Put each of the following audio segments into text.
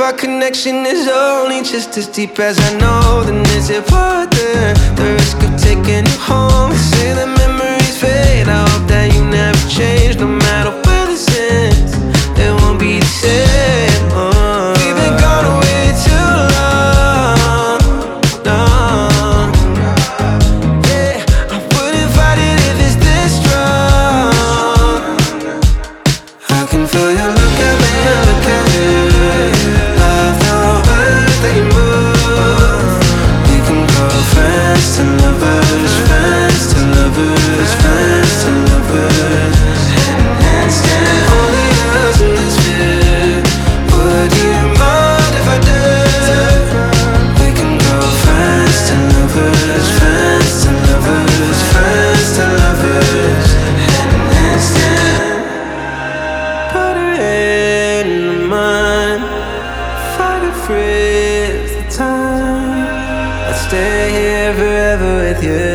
our connection is only just as deep as I know, then is it worth it? The risk of taking you home. They say the memories fade, I hope that you never change. No matter where this ends, it won't be the same. We've been gone way too long, long. Yeah, I wouldn't fight it if it's this strong. I can feel you look at me, look at you. Love the way that you move. We can go friends to lovers, friends to lovers, friends to lovers. Handstand only us in this bed. Would you mind if I did? We can go friends to lovers, friends to lovers, friends to lovers. Handstand. Put her in mine. If I could freeze the time, I'd stay here forever with you.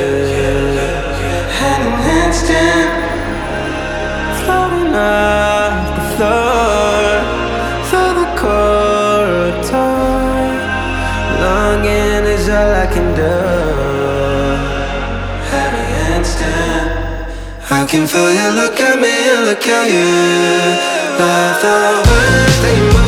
Hand in hand stand, floating off the floor, through the corridor. Longing is all I can do. Heavy handstand. I can feel you look at me and look at you. Love the way that you move.